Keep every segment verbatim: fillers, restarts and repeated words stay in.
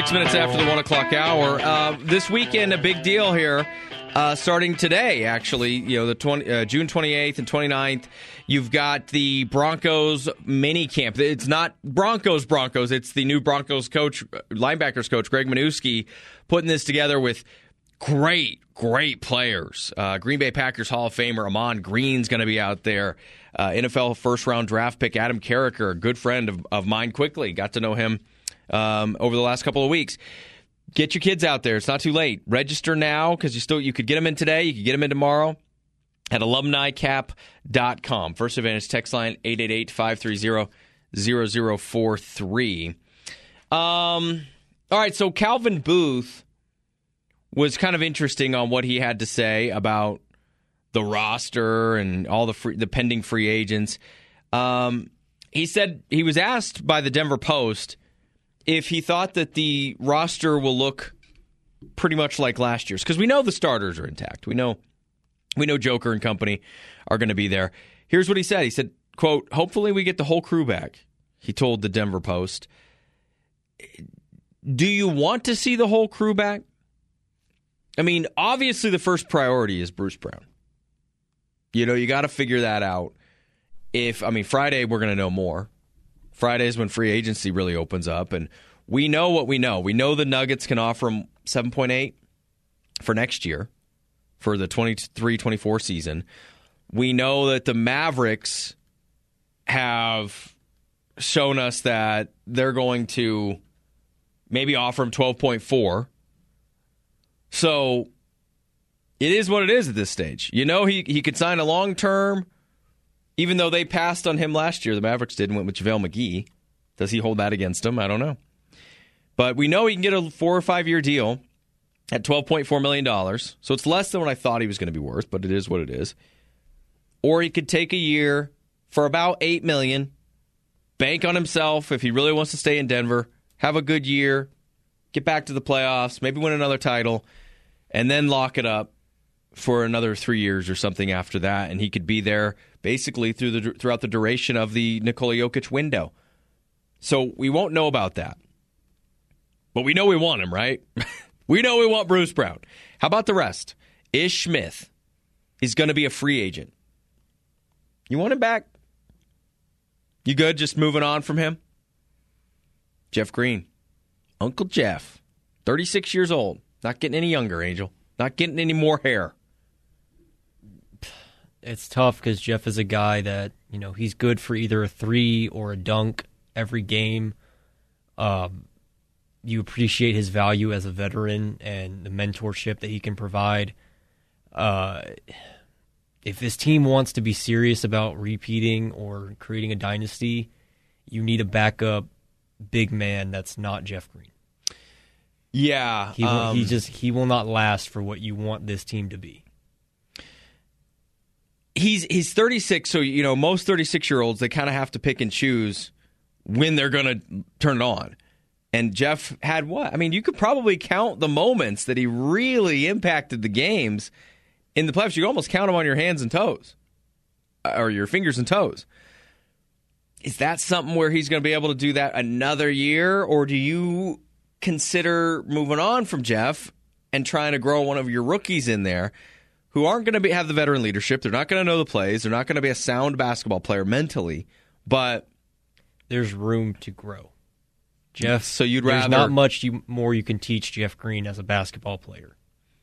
Six minutes after the one o'clock hour. Uh, this weekend, a big deal here. Uh, starting today, actually, you know, the twenty, uh, June twenty-eighth and twenty-ninth, you've got the Broncos mini camp. It's not Broncos Broncos. It's the new Broncos coach, linebackers coach, Greg Manusky, putting this together with great, great players. Uh, Green Bay Packers Hall of Famer Ahman Green's going to be out there. Uh, N F L first-round draft pick Adam Carricker, a good friend of, of mine quickly. Got to know him um, over the last couple of weeks. Get your kids out there. It's not too late. Register now because you still you could get them in today. You could get them in tomorrow at alumni cap dot com. First Advantage text line eight eight eight, five three zero, zero zero four three. Um, all right, so Calvin Booth was kind of interesting on what he had to say about the roster and all the free, the pending free agents. Um, he said he was asked by the Denver Post if he thought that the roster will look pretty much like last year's, because we know the starters are intact. We know we know Joker and company are going to be there. Here's what he said. He said, quote, hopefully we get the whole crew back, he told the Denver Post. Do you want to see the whole crew back? I mean, obviously the first priority is Bruce Brown. You know, you got to figure that out. If, I mean, Friday we're going to know more. Friday is when free agency really opens up, and we know what we know. We know the Nuggets can offer him seven point eight for next year, for the twenty-three twenty-four season. We know that the Mavericks have shown us that they're going to maybe offer him twelve point four. So it is what it is at this stage. You know he, he could sign a long-term. Even though they passed on him last year, the Mavericks did and went with JaVale McGee. Does he hold that against him? I don't know. But we know he can get a four- or five-year deal at twelve point four million dollars. So it's less than what I thought he was going to be worth, but it is what it is. Or he could take a year for about eight million dollars, bank on himself if he really wants to stay in Denver, have a good year, get back to the playoffs, maybe win another title, and then lock it up for another three years or something after that, and he could be there basically through the throughout the duration of the Nikola Jokic window. So we won't know about that. But we know we want him, right? We know we want Bruce Brown. How about the rest? Ish Smith is going to be a free agent. You want him back? You good just moving on from him? Jeff Green. Uncle Jeff. thirty-six years old. Not getting any younger, Angel. Not getting any more hair. It's tough because Jeff is a guy that, you know, he's good for either a three or a dunk every game. Um, you appreciate his value as a veteran and the mentorship that he can provide. Uh, if this team wants to be serious about repeating or creating a dynasty, you need a backup big man that's not Jeff Green. Yeah. He will, um, he just he will not last for what you want this team to be. He's he's thirty-six, so you know most thirty-six-year-olds, they kind of have to pick and choose when they're going to turn it on. And Jeff had what? I mean, you could probably count the moments that he really impacted the games in the playoffs. You could almost count them on your hands and toes, or your fingers and toes. Is that something where he's going to be able to do that another year, or do you consider moving on from Jeff and trying to grow one of your rookies in there who aren't going to be, have the veteran leadership? They're not going to know the plays. They're not going to be a sound basketball player mentally, but there's room to grow. Jeff, so you'd there's rather not much you, more you can teach Jeff Green as a basketball player.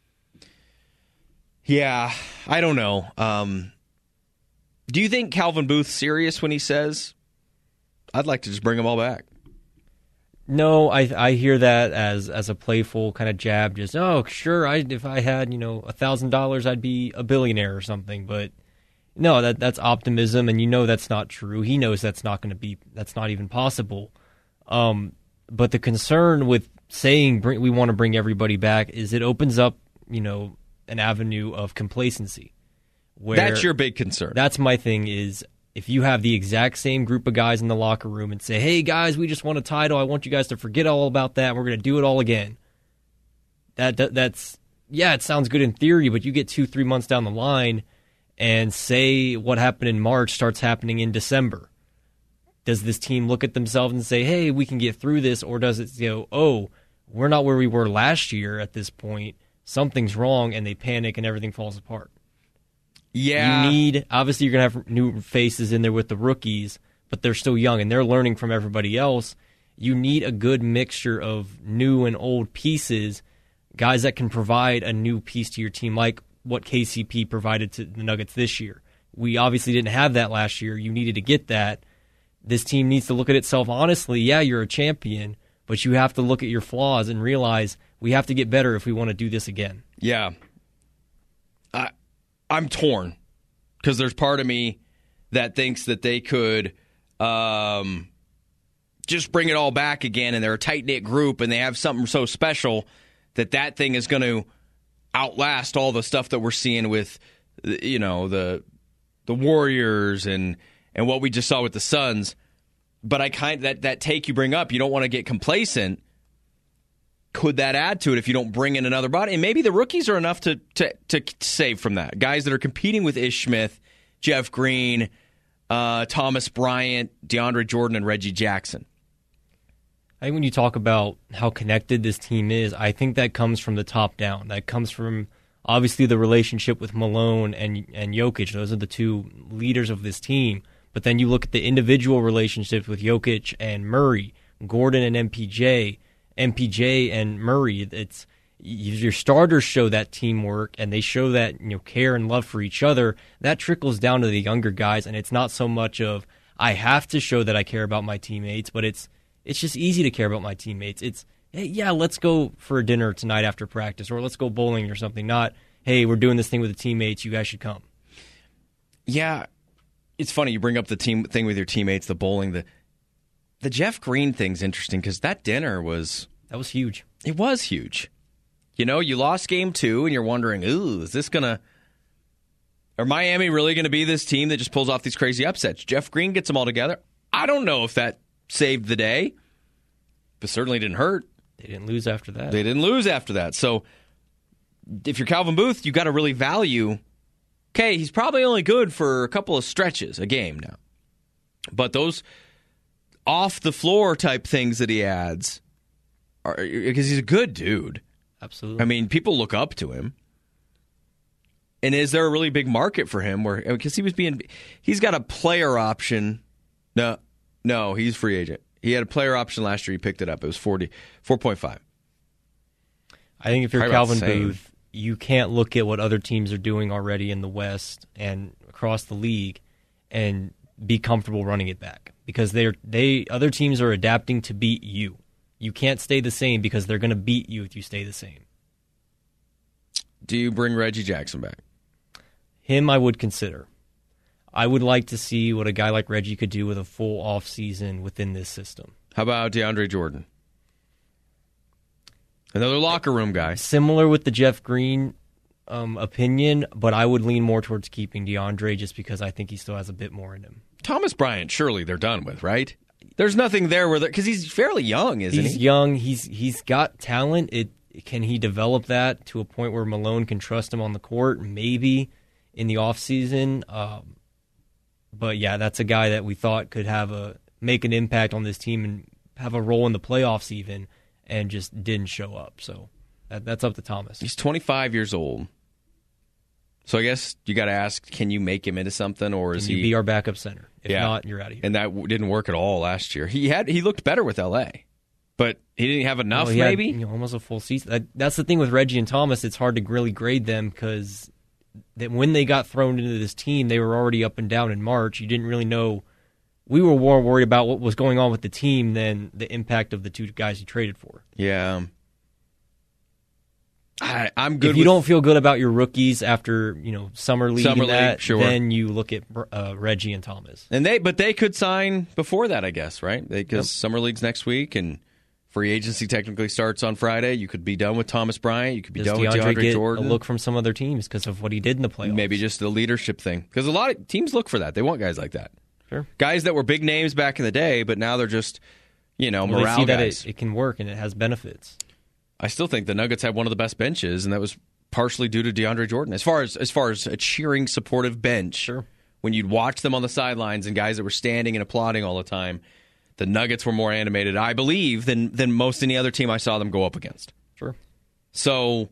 Yeah, I don't know. Um, do you think Calvin Booth's serious when he says, I'd like to just bring them all back? No, I I hear that as as a playful kind of jab. Just oh, sure. I if I had you know a thousand dollars, I'd be a billionaire or something. But no, that that's optimism, and you know that's not true. He knows that's not going to be. That's not even possible. Um, but the concern with saying bring, we want to bring everybody back is it opens up you know an avenue of complacency. Where that's your big concern. That's my thing is. If you have the exact same group of guys in the locker room and say, hey, guys, we just won a title. I want you guys to forget all about that. We're going to do it all again. That, that That's, yeah, it sounds good in theory, but you get two, three months down the line and say what happened in March starts happening in December. Does this team look at themselves and say, hey, we can get through this? Or does it go, oh, we're not where we were last year at this point. Something's wrong, and they panic, and everything falls apart. Yeah. You need, obviously, you're going to have new faces in there with the rookies, but they're still young, and they're learning from everybody else. You need a good mixture of new and old pieces, guys that can provide a new piece to your team, like what K C P provided to the Nuggets this year. We obviously didn't have that last year. You needed to get that. This team needs to look at itself honestly. Yeah, you're a champion, but you have to look at your flaws and realize we have to get better if we want to do this again. Yeah. I, I'm torn because there's part of me that thinks that they could um, just bring it all back again, and they're a tight-knit group, and they have something so special that that thing is going to outlast all the stuff that we're seeing with, you know, the the Warriors and and what we just saw with the Suns. But I kind that that take you bring up, you don't want to get complacent. Could that add to it if you don't bring in another body? And maybe the rookies are enough to to to save from that. Guys that are competing with Ish Smith, Jeff Green, uh, Thomas Bryant, DeAndre Jordan, and Reggie Jackson. I think when you talk about how connected this team is, I think that comes from the top down. That comes from obviously the relationship with Malone and and Jokic. Those are the two leaders of this team. But then you look at the individual relationships with Jokic and Murray, Gordon and M P J, M P J and Murray. It's your starters show that teamwork, and they show that, you know, care and love for each other. That trickles down to the younger guys, and it's not so much of I have to show that I care about my teammates, but it's it's just easy to care about my teammates. It's, hey, yeah, let's go for a dinner tonight after practice, or let's go bowling or something. Not, hey, we're doing this thing with the teammates, you guys should come. Yeah, it's funny you bring up the team thing with your teammates, the bowling, the the Jeff Green thing's interesting because that dinner was that was huge. It was huge. You know, you lost game two, and you're wondering, ooh, is this gonna? Are Miami really going to be this team that just pulls off these crazy upsets? Jeff Green gets them all together. I don't know if that saved the day, but certainly didn't hurt. They didn't lose after that. They didn't lose after that. So if you're Calvin Booth, you got to really value. Okay, he's probably only good for a couple of stretches a game now, but those off the floor type things that he adds, are because he's a good dude. Absolutely. I mean, people look up to him. And is there a really big market for him? Where because he was being, he's got a player option. No, no, he's free agent. He had a player option last year. He picked it up. It was forty, four point five. I think if you're Calvin Booth, you can't look at what other teams are doing already in the West and across the league and be comfortable running it back, because they're they other teams are adapting to beat you. You can't stay the same because they're going to beat you if you stay the same. Do you bring Reggie Jackson back? Him, I would consider. I would like to see what a guy like Reggie could do with a full off season within this system. How about DeAndre Jordan? Another locker room guy. Similar with the Jeff Green um, opinion, but I would lean more towards keeping DeAndre just because I think he still has a bit more in him. Thomas Bryant, surely they're done with, right? There's nothing there where because he's fairly young, isn't he's he? He's young. He's he's got talent. It can he develop that to a point where Malone can trust him on the court? Maybe in the off season. Um, but yeah, that's a guy that we thought could have a make an impact on this team and have a role in the playoffs even, and just didn't show up. So that, that's up to Thomas. He's twenty-five years old. So I guess you got to ask, can you make him into something, or is can you he be our backup center? If yeah. not, you're out of here. And that w- didn't work at all last year. He had he looked better with L A, but he didn't have enough. Well, he maybe had, you know, almost a full season. That, that's the thing with Reggie and Thomas. It's hard to really grade them because that when they got thrown into this team, they were already up and down in March. You didn't really know. We were more worried about what was going on with the team than the impact of the two guys you traded for. Yeah. I, I'm good. If you with, don't feel good about your rookies after, you know, summer league, summer and that, league sure. then you look at uh, Reggie and Thomas. And they, but they could sign before that, I guess, right? Because yep. summer league's next week, and free agency technically starts on Friday. You could be done with Thomas Bryant. You could be Does done DeAndre with DeAndre get Jordan. A look from some other teams because of what he did in the playoffs. Maybe just the leadership thing, because a lot of teams look for that. They want guys like that. Sure, guys that were big names back in the day, but now they're just, you know, well, morale they see guys. That it, it can work and it has benefits. I still think the Nuggets had one of the best benches, and that was partially due to DeAndre Jordan. As far as as far as a cheering, supportive bench, sure. When you'd watch them on the sidelines and guys that were standing and applauding all the time, The Nuggets were more animated, I believe, than than most any other team I saw them go up against. Sure. So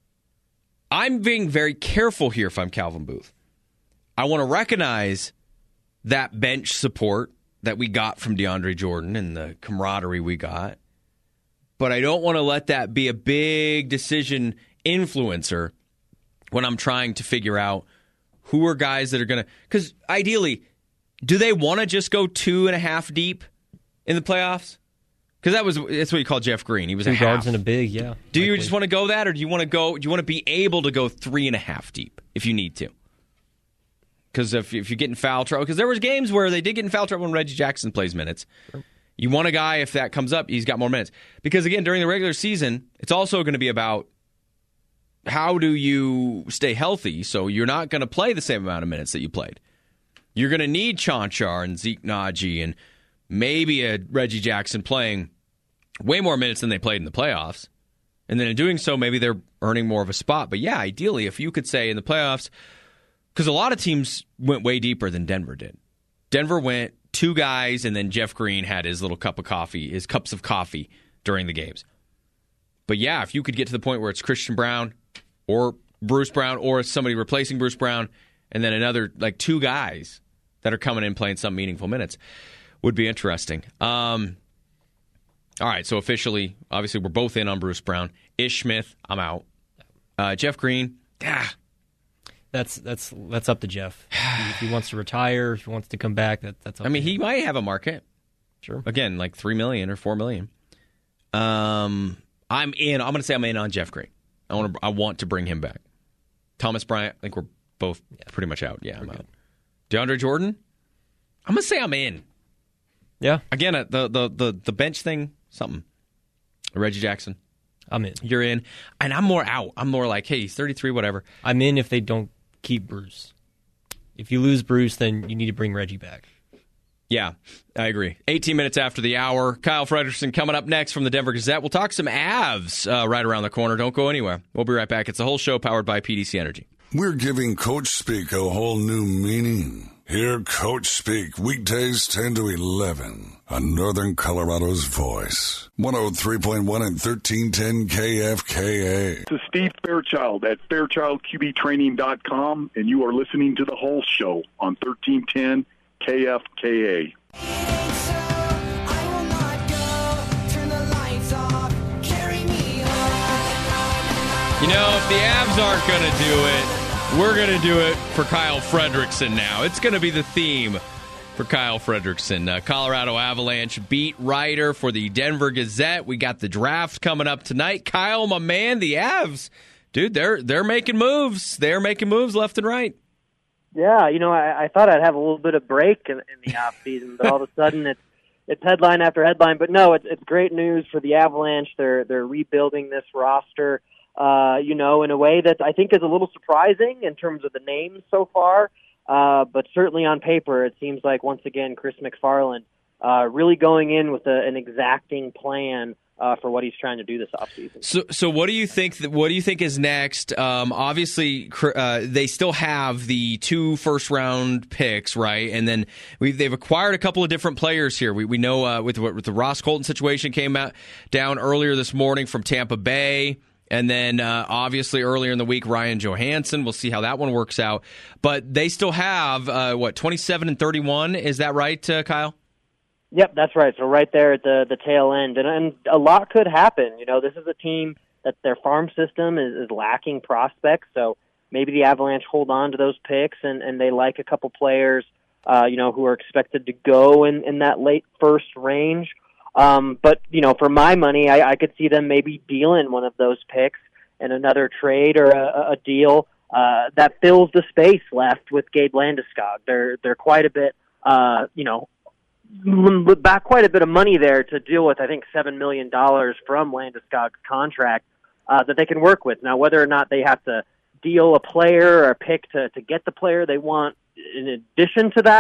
I'm being very careful here if I'm Calvin Booth. I want to recognize that bench support that we got from DeAndre Jordan and the camaraderie we got. But I don't want to let that be a big decision influencer when I'm trying to figure out who are guys that are going to... Because ideally, do they want to just go two and a half deep in the playoffs? Because that was that's what you call Jeff Green. He was Two a half. guards and a big, yeah. Do you likely. just want to go that, or do you want to go? Do you want to be able to go three and a half deep if you need to? Because if if you get in foul trouble, because there was games where they did get in foul trouble when Reggie Jackson plays minutes. Sure. You want a guy, if that comes up, he's got more minutes. Because again, during the regular season, it's also going to be about how do you stay healthy. So you're not going to play the same amount of minutes that you played. You're going to need Chonchar and Zeke Naji and maybe a Reggie Jackson playing way more minutes than they played in the playoffs. And then in doing so, maybe they're earning more of a spot. But yeah, ideally, if you could say in the playoffs, because a lot of teams went way deeper than Denver did. Denver went two guys, and then Jeff Green had his little cup of coffee, his cups of coffee during the games. But yeah, if you could get to the point where it's Christian Brown or Bruce Brown or somebody replacing Bruce Brown, and then another, like two guys that are coming in playing some meaningful minutes, would be interesting. Um, all right, so officially, obviously, we're both in on Bruce Brown. Ish Smith, I'm out. Uh, Jeff Green, ah. That's that's that's up to Jeff. If he wants to retire, if he wants to come back, that, that's up I mean, to him. he might have a market. Sure. Again, like three million dollars or four million dollars. Um, I'm in. I'm going to say I'm in on Jeff Green. I want to. I want to bring him back. Thomas Bryant, I think we're both yeah. pretty much out. Yeah, I'm We're out. good. DeAndre Jordan, I'm going to say I'm in. Yeah. Again, uh, the, the, the, the bench thing, something. Reggie Jackson, I'm in. you're in. And I'm more out. I'm more like, hey, he's thirty-three, whatever. I'm in if they don't keep Bruce. If you lose Bruce, then you need to bring Reggie back. Yeah, I agree. eighteen minutes after the hour. Kyle Fredrickson coming up next from the Denver Gazette. We'll talk some Avs uh, right around the corner. Don't go anywhere. We'll be right back. It's a whole show powered by P D C Energy. We're giving Coach Speak a whole new meaning. Hear Coach Speak weekdays ten to eleven on Northern Colorado's Voice. one oh three point one and thirteen ten K F K A. This is Steve Fairchild at Fairchild Q B Training dot com, and you are listening to The Whole Show on thirteen ten K F K A. You know, if the Avs aren't going to do it, we're going to do it for Kyle Fredrickson now. It's going to be the theme for Kyle Fredrickson, uh, Colorado Avalanche beat writer for the Denver Gazette. We got the draft coming up tonight. Kyle, my man, the Avs, dude, they're they're making moves. They're making moves left and right. Yeah, you know, I, I thought I'd have a little bit of break in, in the off season, but all of a sudden it's it's headline after headline. But no, it's it's great news for the Avalanche. They're they're rebuilding this roster, uh, you know, in a way that I think is a little surprising in terms of the names so far. Uh, but certainly on paper, it seems like once again Chris McFarland uh, really going in with a, an exacting plan uh, for what he's trying to do this offseason. So, so what do you think? That, what do you think is next? Um, obviously, uh, they still have the two first round picks, right? And then we they've acquired a couple of different players here. We we know uh, with with the Ross Colton situation came out down earlier this morning from Tampa Bay. And then, uh, obviously, earlier in the week, Ryan Johansson. We'll see how that one works out. But they still have, uh, what, twenty-seven and thirty-one? Is that right, uh, Kyle? Yep, that's right. So right there at the, the tail end. And, and a lot could happen. You know, this is a team that their farm system is, is lacking prospects. So maybe the Avalanche hold on to those picks, and, and they like a couple players, uh, you know, who are expected to go in, in that late first range. Um, but, you know, for my money, I, I could see them maybe dealing one of those picks in another trade or a, a deal uh, that fills the space left with Gabe Landeskog. They're they're quite a bit, uh, you know, back quite a bit of money there to deal with. I think seven million dollars from Landeskog's contract uh, that they can work with. Now, whether or not they have to deal a player or a pick to to get the player they want in addition to that,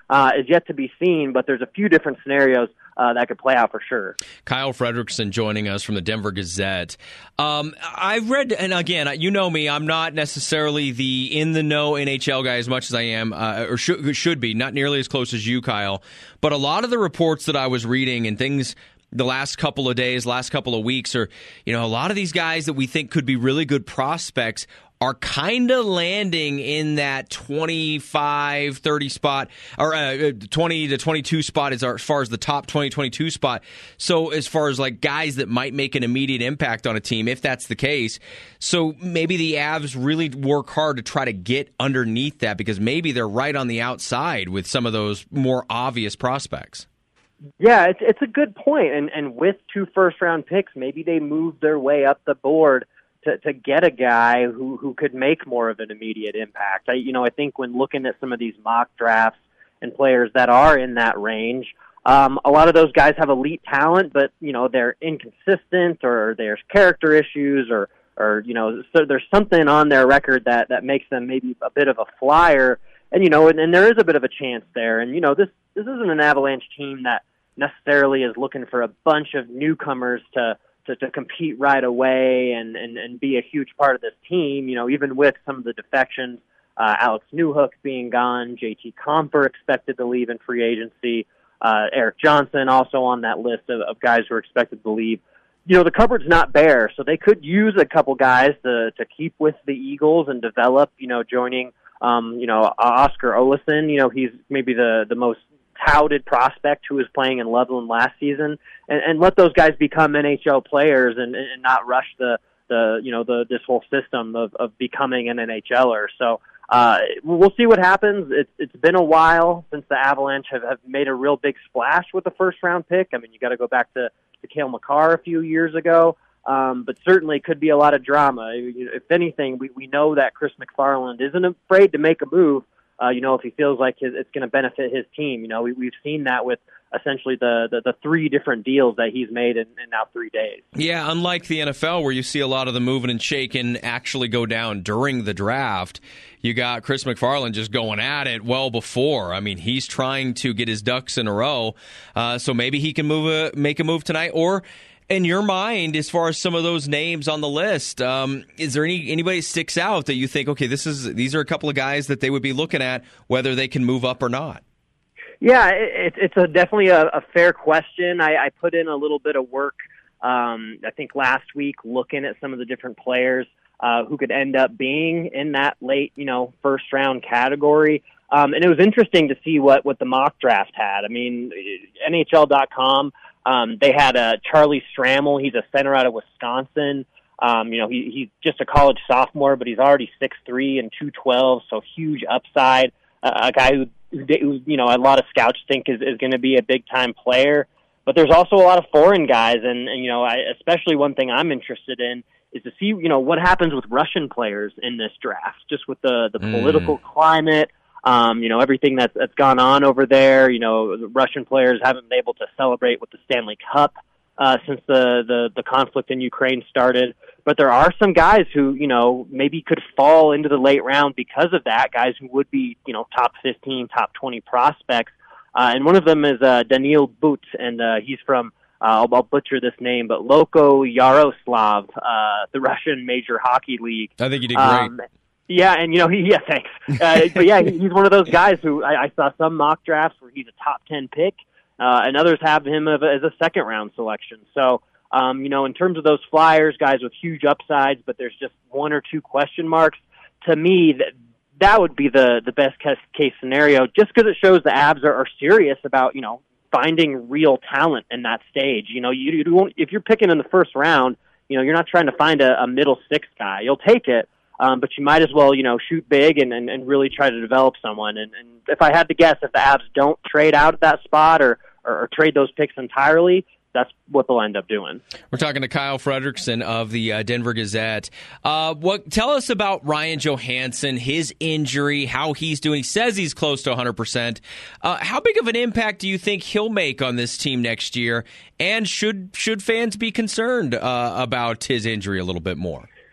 uh, is yet to be seen, but there's a few different scenarios uh, that could play out for sure. Kyle Fredrickson joining us from the Denver Gazette. Um, I've read, and again, you know me, I'm not necessarily the in-the-know N H L guy as much as I am, uh, or should, should be, not nearly as close as you, Kyle, but a lot of the reports that I was reading and things the last couple of days, last couple of weeks, are, you know, a lot of these guys that we think could be really good prospects are kind of landing in that twenty-five, thirty spot, or uh, twenty to twenty-two spot as, our, as far as the top twenty, twenty-two spot. So as far as like guys that might make an immediate impact on a team, if that's the case. So maybe the Avs really work hard to try to get underneath that, because maybe they're right on the outside with some of those more obvious prospects. Yeah, it's it's a good point. And and with two first round picks, maybe they move their way up the board to to get a guy who who could make more of an immediate impact. I you know, I think when looking at some of these mock drafts and players that are in that range, um, a lot of those guys have elite talent, but you know, they're inconsistent, or there's character issues, or or you know, so there's something on their record that that makes them maybe a bit of a flyer. And, you know, and, and there is a bit of a chance there. And, you know, this, this isn't an Avalanche team that necessarily is looking for a bunch of newcomers to, to, to compete right away and, and, and be a huge part of this team. You know, even with some of the defections, uh, Alex Newhook being gone, J T Comper expected to leave in free agency, uh, Eric Johnson also on that list of, of guys who are expected to leave. You know, the cupboard's not bare, so they could use a couple guys to, to keep with the Eagles and develop, you know, joining Um, you know, Oscar Olesen, you know, he's maybe the, the most touted prospect who was playing in Loveland last season, and, and let those guys become N H L players and, and not rush the, the, you know, the, this whole system of, of becoming an N H L er. So, uh, we'll see what happens. It's, it's been a while since the Avalanche have, have made a real big splash with the first round pick. I mean, you got to go back to, to Cale Makar a few years ago. Um, but certainly could be a lot of drama. If anything, we, we know that Chris McFarland isn't afraid to make a move, uh, you know, if he feels like his, it's going to benefit his team. You know, we, we've seen that with essentially the, the, the three different deals that he's made in, in now three days. Yeah, unlike the N F L where you see a lot of the moving and shaking actually go down during the draft, you got Chris McFarland just going at it well before. I mean, he's trying to get his ducks in a row, uh, so maybe he can move a, make a move tonight. Or in your mind, as far as some of those names on the list, um, is there any anybody sticks out that you think, okay, this is these are a couple of guys that they would be looking at whether they can move up or not? Yeah, it, it's a, definitely a, a fair question. I, I put in a little bit of work, um, I think last week, looking at some of the different players uh, who could end up being in that late, you know, first round category. Um, and it was interesting to see what, what the mock draft had. I mean, N H L dot com. Um, they had uh, Charlie Stramel. He's a center out of Wisconsin. Um, you know, he, he's just a college sophomore, but he's already six three and two twelve, so huge upside. Uh, a guy who, who, you know, a lot of scouts think is, is going to be a big-time player. But there's also a lot of foreign guys, and, and you know, I, especially one thing I'm interested in is to see, you know, what happens with Russian players in this draft, just with the, the mm. political climate. Um, you know, everything that's, that's gone on over there. You know, the Russian players haven't been able to celebrate with the Stanley Cup uh, since the, the, the conflict in Ukraine started. But there are some guys who, you know, maybe could fall into the late round because of that, guys who would be, you know, top fifteen, top twenty prospects. Uh, and one of them is uh, Daniil But, and uh, he's from, uh, I'll, I'll butcher this name, but Loko Yaroslav, uh, the Russian Major Hockey League. I think you did great. Um, Yeah, and, you know, he, yeah, thanks. Uh, but, yeah, he's one of those guys who I, I saw some mock drafts where he's a top ten pick, uh, and others have him as a second-round selection. So, um, you know, in terms of those Flyers, guys with huge upsides, but there's just one or two question marks, to me, that, that would be the, the best case scenario, just because it shows the Avs are, are serious about, you know, finding real talent in that stage. You know, you, you won't, if you're picking in the first round, you know, you're not trying to find a, a middle six guy. You'll take it. Um, but you might as well, you know, shoot big and, and, and really try to develop someone. And, and if I had to guess, if the Avs don't trade out at that spot or, or, or trade those picks entirely, that's what they'll end up doing. We're talking to Kyle Fredrickson of the uh, Denver Gazette. Uh, what? Tell us about Ryan Johansson, his injury, how he's doing. He says he's close to one hundred percent. Uh, how big of an impact do you think he'll make on this team next year? And should should fans be concerned uh, about his injury a little bit more?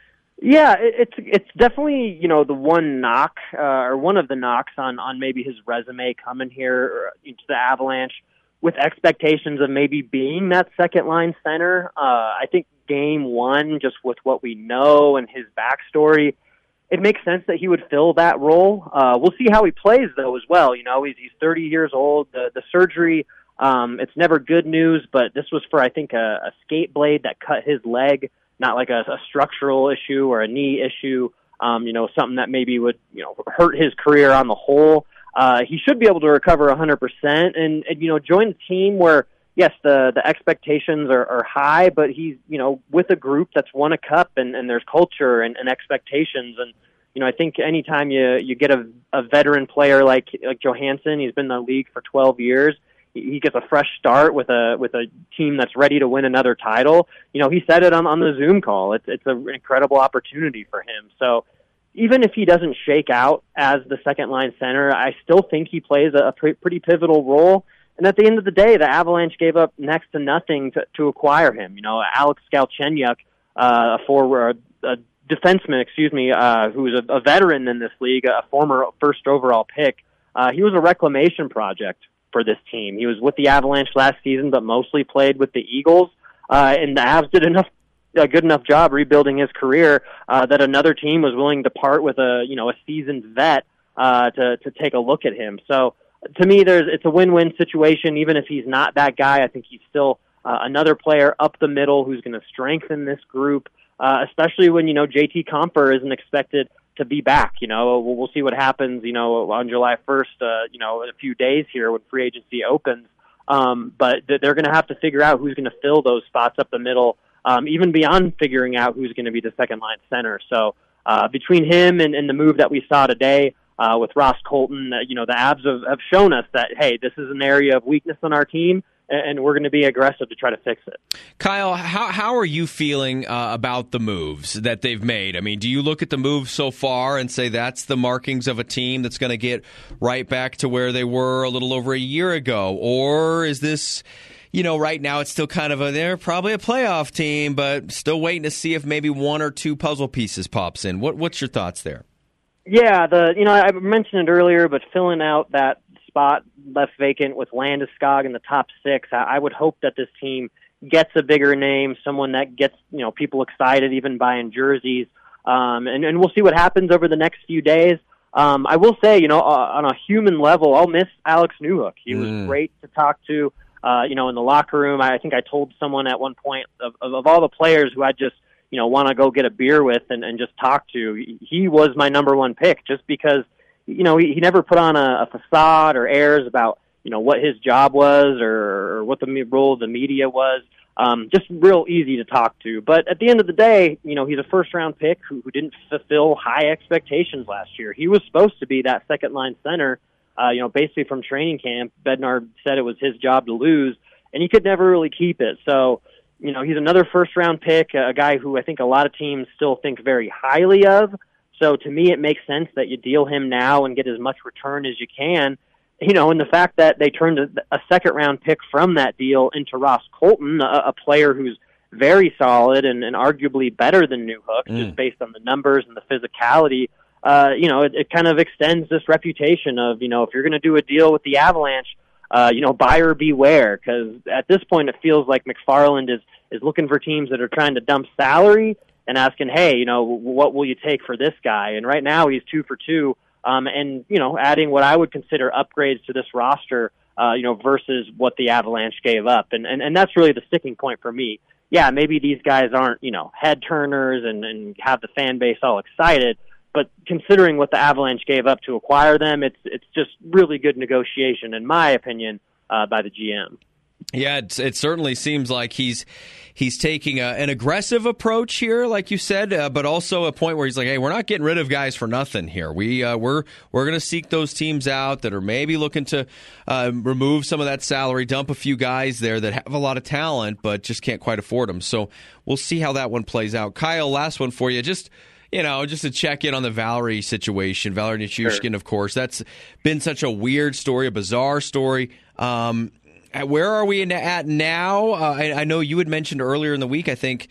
Yeah, it, it's it's definitely, you know, the one knock uh, or one of the knocks on, on maybe his resume coming here into the Avalanche with expectations of maybe being that second line center. Uh, I think game one, just with what we know and his backstory, it makes sense that he would fill that role. Uh, we'll see how he plays though as well. You know, he's he's thirty years old. The the surgery, um, it's never good news, but this was for I think a, a skate blade that cut his leg. Not like a, a structural issue or a knee issue, um, you know, something that maybe would, you know, hurt his career on the whole. Uh, he should be able to recover one hundred percent and, and, you know, join a team where, yes, the, the expectations are, are high, but he's, you know, with a group that's won a cup and, and there's culture and, and expectations. And, you know, I think anytime you, you get a, a veteran player like, like Johansson, he's been in the league for twelve years, he gets a fresh start with a with a team that's ready to win another title. You know, he said it on, on the Zoom call. It's it's an incredible opportunity for him. So even if he doesn't shake out as the second line center, I still think he plays a, a pre- pretty pivotal role. And at the end of the day, the Avalanche gave up next to nothing to, to acquire him. You know, Alex Galchenyuk, uh, a forward, a defenseman, excuse me, uh, who's a, a veteran in this league, a former first overall pick. Uh, he was a reclamation project for this team. He was with the Avalanche last season, but mostly played with the Eagles. Uh, and the Avs did enough, a good enough job rebuilding his career uh, that another team was willing to part with a, you know, a seasoned vet uh, to to take a look at him. So to me, there's it's a win-win situation. Even if he's not that guy, I think he's still uh, another player up the middle who's going to strengthen this group, uh, especially when, you know, J T Compher isn't expected to be back. You know, we'll, we'll see what happens, you know, on July first, uh, you know, in a few days here when free agency opens. Um, but they're going to have to figure out who's going to fill those spots up the middle, um, even beyond figuring out who's going to be the second line center. So uh, between him and, and the move that we saw today uh, with Ross Colton, uh, you know, the Avs have, have shown us that, hey, this is an area of weakness on our team, and we're going to be aggressive to try to fix it. Kyle, how how are you feeling uh, about the moves that they've made? I mean, do you look at the moves so far and say that's the markings of a team that's going to get right back to where they were a little over a year ago? Or is this, you know, right now it's still kind of a, they're probably a playoff team, but still waiting to see if maybe one or two puzzle pieces pops in? What What's your thoughts there? Yeah, the you know, I mentioned it earlier, but filling out that spot left vacant with Landeskog in the top six, I, I would hope that this team gets a bigger name, someone that gets, you know, people excited even buying jerseys, um, and, and we'll see what happens over the next few days. Um, I will say, you know, uh, on a human level, I'll miss Alex Newhook. He was Mm. great to talk to, uh, you know, in the locker room. I think I told someone at one point of, of, of all the players who I just, you know, want to go get a beer with and, and just talk to, he was my number one pick just because, you know, he, he never put on a, a facade or airs about, you know, what his job was or, or what the role of the media was. Um, just real easy to talk to. But at the end of the day, you know, he's a first-round pick who, who didn't fulfill high expectations last year. He was supposed to be that second-line center, uh, you know, basically from training camp. Bednar said it was his job to lose, and he could never really keep it. So, you know, he's another first-round pick, a guy who I think a lot of teams still think very highly of. So to me, it makes sense that you deal him now and get as much return as you can. You know, and the fact that they turned a, a second-round pick from that deal into Ross Colton, a, a player who's very solid and, and arguably better than Newhook, mm. just based on the numbers and the physicality, uh, you know, it, it kind of extends this reputation of, you know, if you're going to do a deal with the Avalanche, uh, you know, buyer beware, because at this point it feels like McFarland is, is looking for teams that are trying to dump salary and asking, hey, you know, what will you take for this guy? And right now he's two for two, um, and, you know, adding what I would consider upgrades to this roster, uh, you know, versus what the Avalanche gave up. And, and, and that's really the sticking point for me. Yeah, maybe these guys aren't, you know, head turners and, and have the fan base all excited, but considering what the Avalanche gave up to acquire them, it's it's just really good negotiation, in my opinion, uh, by the G M. Yeah, it, it certainly seems like he's he's taking a, an aggressive approach here, like you said, uh, but also a point where he's like, "Hey, we're not getting rid of guys for nothing here. We uh, we're we're going to seek those teams out that are maybe looking to uh, remove some of that salary, dump a few guys there that have a lot of talent, but just can't quite afford them." So we'll see how that one plays out. Kyle, last one for you, just. You know, just to check in on the Valerie situation, Valerie Nichushkin, sure. Of course. That's been such a weird story, a bizarre story. Um, where are we in, at now? Uh, I, I know you had mentioned earlier in the week, I think,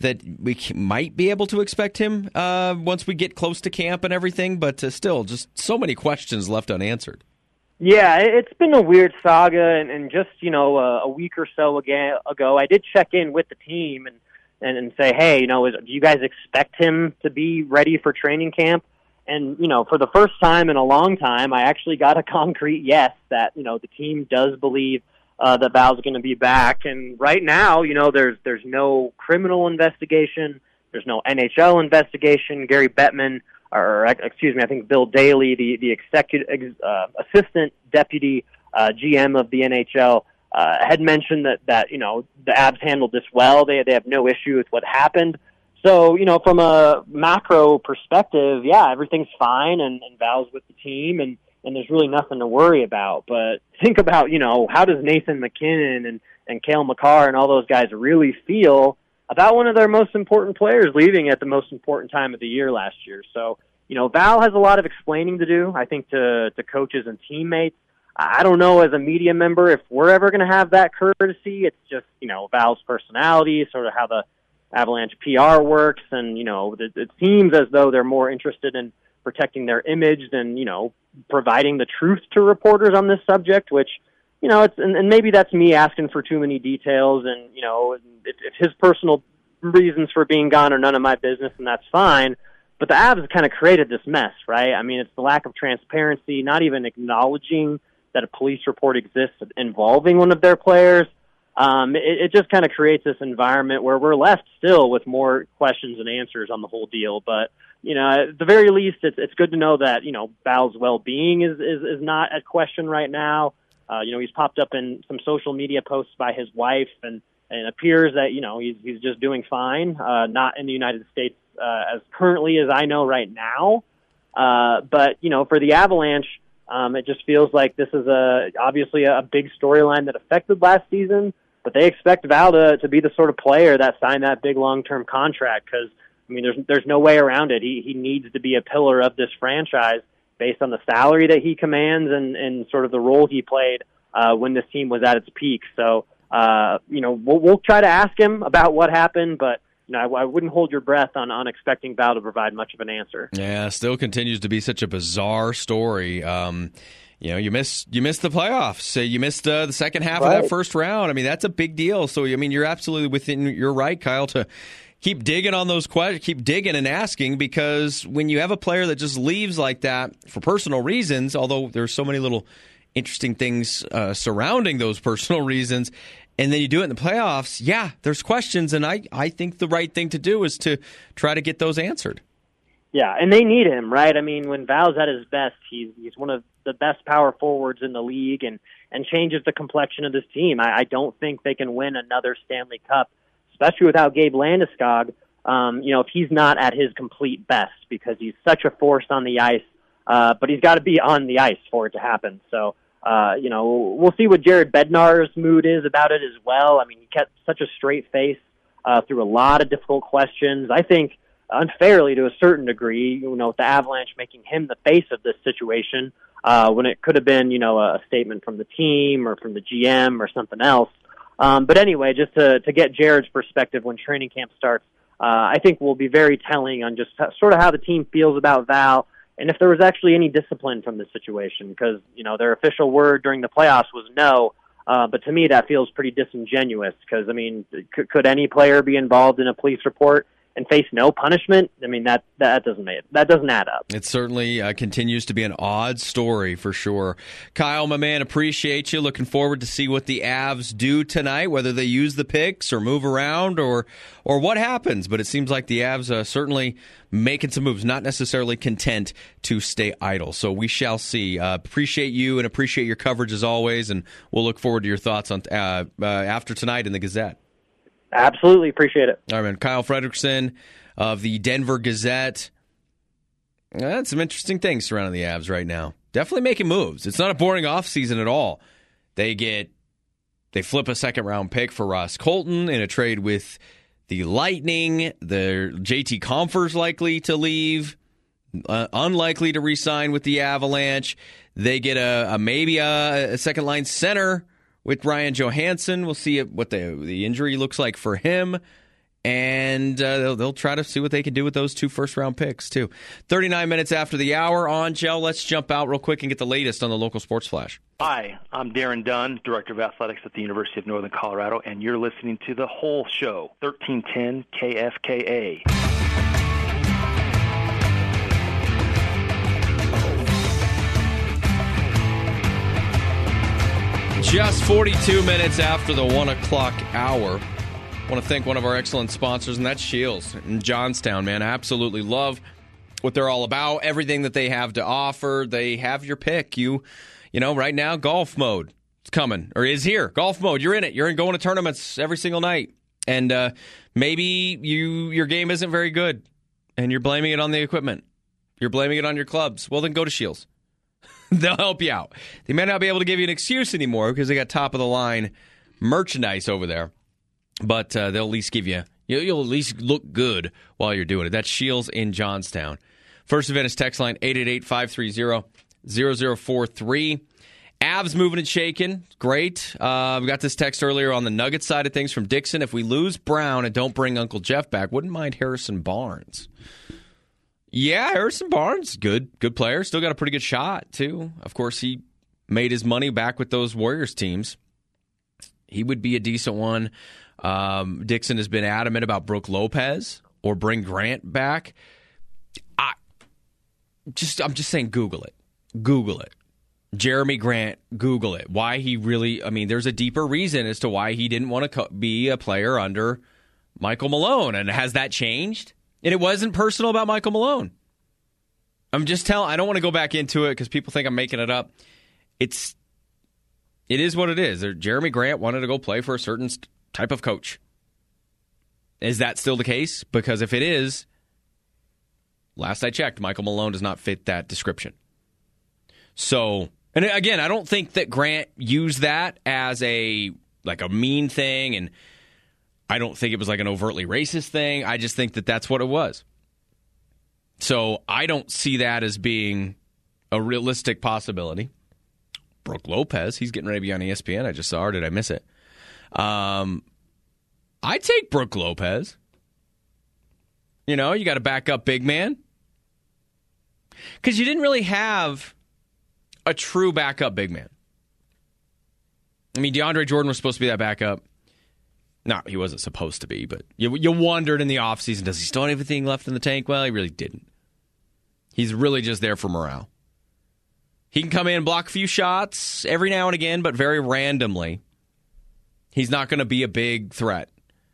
that we might be able to expect him uh, once we get close to camp and everything, but uh, still, just so many questions left unanswered. Yeah, it's been a weird saga, and, and just, you know, a, a week or so ago, I did check in with the team and, and, and say, hey, you know, is, do you guys expect him to be ready for training camp? And, you know, for the first time in a long time, I actually got a concrete yes that, you know, the team does believe uh, that Val's going to be back. And right now, you know, there's there's no criminal investigation. There's no N H L investigation. Gary Bettman, or excuse me, I think Bill Daly, the, the executive, uh, assistant deputy uh, G M of the N H L, uh, had mentioned that, that, you know, the Avs handled this well. They, they have no issue with what happened. So, you know, from a macro perspective, yeah, everything's fine, and, and Val's with the team, and, and there's really nothing to worry about. But think about, you know, how does Nathan MacKinnon and, and Cale Makar and all those guys really feel about one of their most important players leaving at the most important time of the year last year? So, you know, Val has a lot of explaining to do, I think, to, to coaches and teammates. I don't know, as a media member, if we're ever going to have that courtesy. It's just, you know, Val's personality, sort of how the Avalanche P R works, and, you know, it, it seems as though they're more interested in protecting their image than, you know, providing the truth to reporters on this subject, which, you know, it's, and, and maybe that's me asking for too many details, and, you know, if, if his personal reasons for being gone are none of my business, and that's fine. But the Avs have kind of created this mess, right? I mean, it's the lack of transparency, not even acknowledging that a police report exists involving one of their players. Um, it, it just kind of creates this environment where we're left still with more questions and answers on the whole deal. But, you know, at the very least, it's, it's good to know that, you know, Val's well-being is, is, is not at question right now. Uh, you know, he's popped up in some social media posts by his wife, and, and it appears that, you know, he's, he's just doing fine, uh, not in the United States uh, as currently as I know right now. Uh, but, you know, for the Avalanche, um, it just feels like this is a obviously a big storyline that affected last season, but they expect Val to, to be the sort of player that signed that big long-term contract because, I mean, there's there's no way around it. He he needs to be a pillar of this franchise based on the salary that he commands and, and sort of the role he played uh, when this team was at its peak. So, uh, you know, we'll, we'll try to ask him about what happened, but you know, I, I wouldn't hold your breath on, on expecting Val to provide much of an answer. Yeah, still continues to be such a bizarre story. Um, you know, you missed you missed the playoffs. You missed uh, the second half right. of that first round. I mean, that's a big deal. So, I mean, you're absolutely within your right, Kyle, to keep digging on those questions, keep digging and asking, because when you have a player that just leaves like that for personal reasons, although there's so many little interesting things uh, surrounding those personal reasons, and then you do it in the playoffs, yeah, there's questions, and I, I think the right thing to do is to try to get those answered. Yeah, and they need him, right? I mean, when Val's at his best, he's he's one of the best power forwards in the league and, and changes the complexion of this team. I, I don't think they can win another Stanley Cup, especially without Gabe Landeskog, um, you know, if he's not at his complete best, because he's such a force on the ice, uh, but he's got to be on the ice for it to happen. So, uh, you know, we'll see what Jared Bednar's mood is about it as well. I mean, he kept such a straight face uh, through a lot of difficult questions. I think unfairly to a certain degree, you know, with the Avalanche making him the face of this situation, uh, when it could have been, you know, a statement from the team or from the G M or something else. Um, but anyway, just to, to get Jared's perspective when training camp starts, uh, I think will be very telling on just how, sort of how the team feels about Val and if there was actually any discipline from this situation, because, you know, their official word during the playoffs was no. Uh, but to me, that feels pretty disingenuous because, I mean, could, could any player be involved in a police report and face no punishment? I mean, that that doesn't make, that doesn't add up. It certainly uh, continues to be an odd story for sure. Kyle, my man, appreciate you. Looking forward to see what the Avs do tonight, whether they use the picks or move around or or what happens. But it seems like the Avs uh, certainly making some moves, not necessarily content to stay idle. So we shall see. Uh, appreciate you and appreciate your coverage as always, and we'll look forward to your thoughts on uh, uh, after tonight in the Gazette. Absolutely. Appreciate it. All right, man. Kyle Fredrickson of the Denver Gazette. That's some interesting things surrounding the Avs right now. Definitely making moves. It's not a boring offseason at all. They get, they flip a second-round pick for Ross Colton in a trade with the Lightning. The J T Compher's likely to leave, uh, unlikely to re-sign with the Avalanche. They get a, a maybe a, a second-line center with Ryan Johansson. We'll see what the the injury looks like for him. And uh, they'll, they'll try to see what they can do with those two first-round picks, too. thirty-nine minutes after the hour on Gel. Let's jump out real quick and get the latest on the local sports flash. Hi, I'm Darren Dunn, Director of Athletics at the University of Northern Colorado, and you're listening to The Whole Show, thirteen ten K F K A. Just forty-two minutes after the one o'clock hour. I want to thank one of our excellent sponsors, and that's Shields in Johnstown, man. I absolutely love what they're all about, everything that they have to offer. They have your pick. You, you know, right now, golf mode is coming, or is here. Golf mode, you're in it. You're in going to tournaments every single night. And uh, maybe you your game isn't very good, and you're blaming it on the equipment. You're blaming it on your clubs. Well, then go to Shields. They'll help you out. They may not be able to give you an excuse anymore because they got top-of-the-line merchandise over there. But uh, they'll at least give you, you'll at least look good while you're doing it. That's Shields in Johnstown. First Advantage text line, eight eight eight, five three zero, zero zero four three. Avs moving and shaking. Great. Uh, we got this text earlier on the Nuggets side of things from Dixon. If we lose Brown and don't bring Uncle Jeff back, wouldn't mind Harrison Barnes. Yeah, Harrison Barnes, good good player. Still got a pretty good shot, too. Of course, he made his money back with those Warriors teams. He would be a decent one. Um, Dixon has been adamant about Brooke Lopez or bring Grant back. I just, I'm just saying, Google it. Google it. Jeremy Grant, Google it. Why he really, I mean, there's a deeper reason as to why he didn't want to co- be a player under Michael Malone. And has that changed? And it wasn't personal about Michael Malone. I'm just telling, I don't want to go back into it because people think I'm making it up. It's, it is what it is. Jeremy Grant wanted to go play for a certain st- type of coach. Is that still the case? Because if it is, last I checked, Michael Malone does not fit that description. So, and again, I don't think that Grant used that as a like a mean thing, and I don't think it was like an overtly racist thing. I just think that that's what it was. So I don't see that as being a realistic possibility. Brooke Lopez, he's getting ready to be on E S P N. I just saw her. Did I miss it? Um, I take Brooke Lopez. You know, you got to back up big man. Because you didn't really have a true backup big man. I mean, DeAndre Jordan was supposed to be that backup. No, he wasn't supposed to be, but you, you wondered in the offseason, does he still have anything left in the tank? Well, he really didn't. He's really just there for morale. He can come in and block a few shots every now and again, but very randomly. He's not going to be a big threat.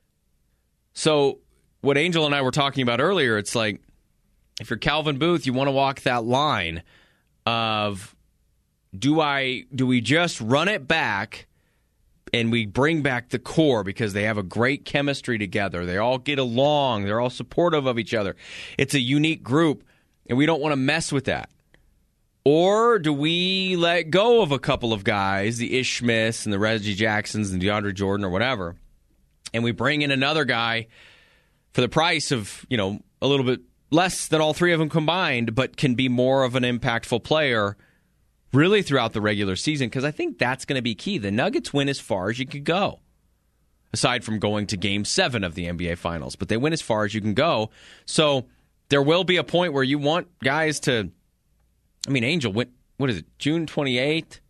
So what Angel and I were talking about earlier, it's like, if you're Calvin Booth, you want to walk that line of, do I do we just run it back and we bring back the core because they have a great chemistry together. They all get along. They're all supportive of each other. It's a unique group, and we don't want to mess with that. Or do we let go of a couple of guys, the Ish Smiths and the Reggie Jacksons and DeAndre Jordan or whatever, and we bring in another guy for the price of, you know, a little bit less than all three of them combined, but can be more of an impactful player really throughout the regular season? Because I think that's going to be key. The Nuggets win as far as you could go, aside from going to Game seven of the N B A Finals. But they win as far as you can go. So there will be a point where you want guys to, I mean, Angel, what, what is it, June twenty-eighth?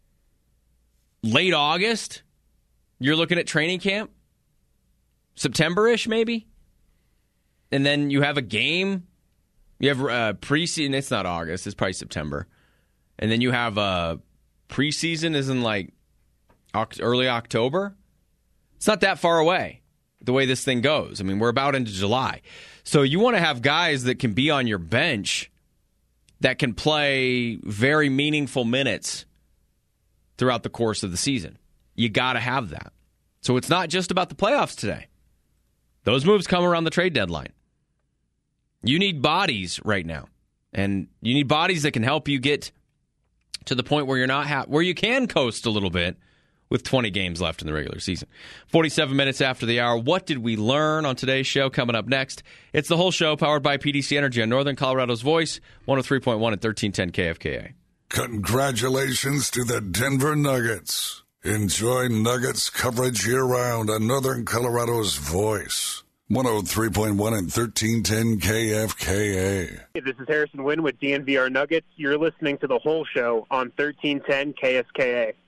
Late August? You're looking at training camp? September-ish, maybe? And then you have a game. You have uh, preseason. It's not August. It's probably September. And then you have uh, preseason is in like early October. It's not that far away, the way this thing goes. I mean, we're about into July. So you want to have guys that can be on your bench that can play very meaningful minutes throughout the course of the season. You got to have that. So it's not just about the playoffs today. Those moves come around the trade deadline. You need bodies right now. And you need bodies that can help you get to the point where you're not ha- where you can coast a little bit with twenty games left in the regular season. forty-seven minutes after the hour. What did we learn on today's show? Coming up next, it's The Whole Show, powered by P D C Energy on Northern Colorado's Voice, one oh three point one and thirteen ten K F K A. Congratulations to the Denver Nuggets. Enjoy Nuggets coverage year-round on Northern Colorado's Voice, one oh three point one and thirteen ten K F K A. Hey, this is Harrison Wynn with D N V R Nuggets. You're listening to The Whole Show on thirteen ten K F K A.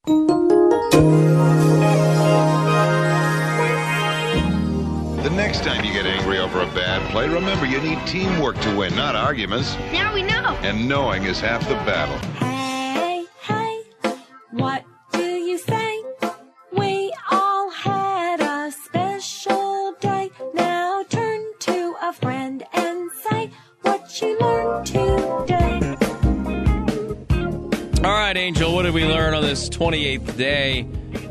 The next time you get angry over a bad play, remember you need teamwork to win, not arguments. Now we know. And knowing is half the battle. Hey, hey, what do you say? We all had a special day. Now turn to a friend and say what you learned today. All right, Angel, what did we learn on this twenty-eighth day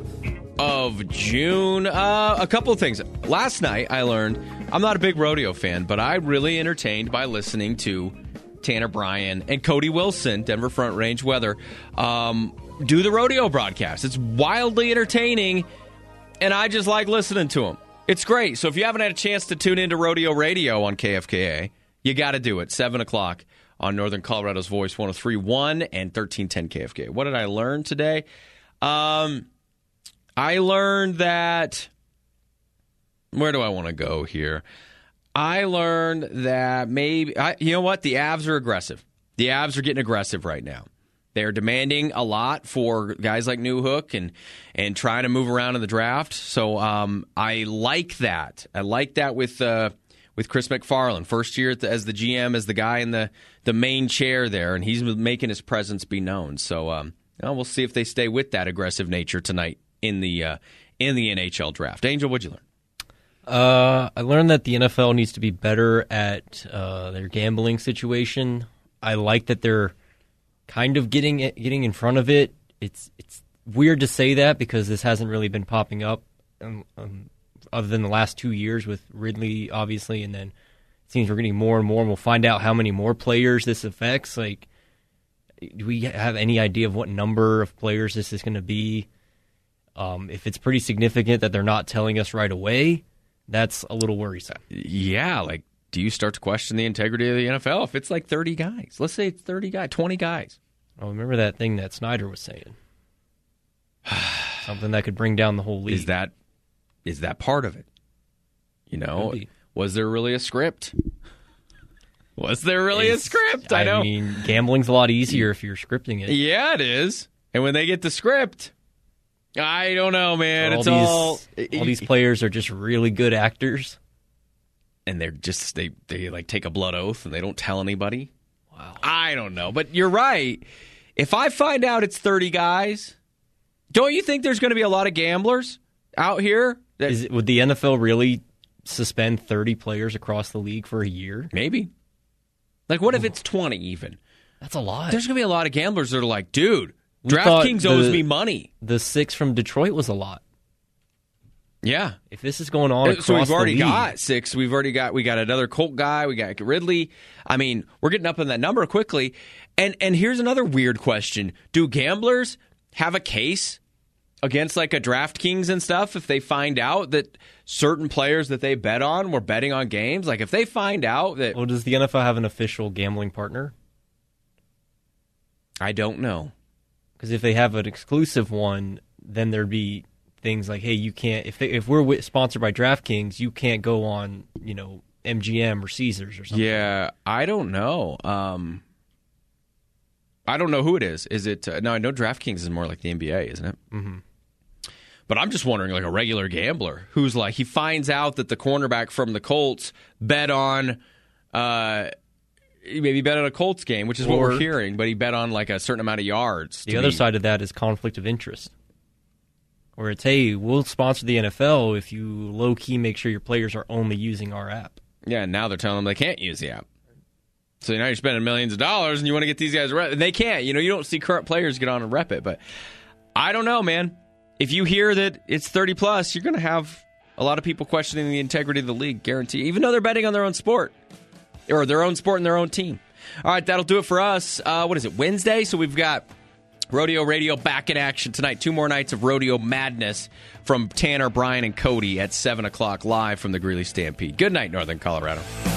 of June? Uh, a couple of things. Last night, I learned I'm not a big rodeo fan, but I really entertained by listening to Tanner Bryan and Cody Wilson, Denver Front Range Weather, um, do the rodeo broadcast. It's wildly entertaining, and I just like listening to them. It's great. So if you haven't had a chance to tune into Rodeo Radio on K F K A, you got to do it. seven o'clock on Northern Colorado's Voice, one oh three point one and thirteen ten K F K A. What did I learn today? Um, I learned that... Where do I want to go here? I learned that maybe... I, you know what? The Avs are aggressive. The Avs are getting aggressive right now. They're demanding a lot for guys like Newhook and and trying to move around in the draft. So um, I like that. I like that with uh, with Chris McFarland. First year as the G M, as the guy in the, the main chair there, and he's making his presence be known. So um, you know, we'll see if they stay with that aggressive nature tonight in the uh, in the N H L draft. Angel, what'd you learn? Uh, I learned that the N F L needs to be better at uh, their gambling situation. I like that they're kind of getting it, getting in front of it. It's it's weird to say that because this hasn't really been popping up um, um, other than the last two years with Ridley, obviously, and then it seems we're getting more and more, and we'll find out how many more players this affects. Like, do we have any idea of what number of players this is going to be? Um, if it's pretty significant that they're not telling us right away, that's a little worrisome. Yeah, like, do you start to question the integrity of the N F L if it's like thirty guys? Let's say it's thirty guys, twenty guys. Oh, remember that thing that Snyder was saying? Something that could bring down the whole league. Is that is that part of it? You know, was there really a script? Was there really it's, a script? I, I know. I mean, gambling's a lot easier if you're scripting it. Yeah, it is. And when they get the script, I don't know, man. All it's these, all all these players are just really good actors, and they're just they they like take a blood oath and they don't tell anybody. Wow. I don't know, but you're right. If I find out it's thirty guys, don't you think there's going to be a lot of gamblers out here? That, Is it, would the N F L really suspend thirty players across the league for a year? Maybe. Like, what if it's twenty even? That's a lot. There's going to be a lot of gamblers that are like, dude, DraftKings owes me money. The six from Detroit was a lot. Yeah. If this is going on across so we've already the league, got six. We've already got we got another Colt guy. We got Ridley. I mean, we're getting up in that number quickly. And and here's another weird question: do gamblers have a case against like a DraftKings and stuff if they find out that certain players that they bet on were betting on games? Like if they find out that, well, does the N F L have an official gambling partner? I don't know. Because if they have an exclusive one, then there'd be things like, hey, you can't, if they, if we're w- sponsored by DraftKings, you can't go on, you know, M G M or Caesars or something. Yeah, I don't know. Um, I don't know who it is. Is it, uh, no, I know DraftKings is more like the N B A, isn't it? Mm-hmm. But I'm just wondering, like a regular gambler who's like, he finds out that the cornerback from the Colts bet on, uh, maybe bet on a Colts game, which is what or, we're hearing, but he bet on like a certain amount of yards. The other be... side of that is conflict of interest. Where it's, hey, we'll sponsor the N F L if you low-key make sure your players are only using our app. Yeah, and now they're telling them they can't use the app. So now you're spending millions of dollars and you want to get these guys to rep. And they can't. You know, you don't see current players get on and rep it. But I don't know, man. If you hear that it's thirty plus, you're going to have a lot of people questioning the integrity of the league, guarantee, even though they're betting on their own sport. Or their own sport and their own team. All right, that'll do it for us. Uh, what is it, Wednesday? So we've got Rodeo Radio back in action tonight. Two more nights of Rodeo Madness from Tanner, Bryan, and Cody at seven o'clock live from the Greeley Stampede. Good night, Northern Colorado.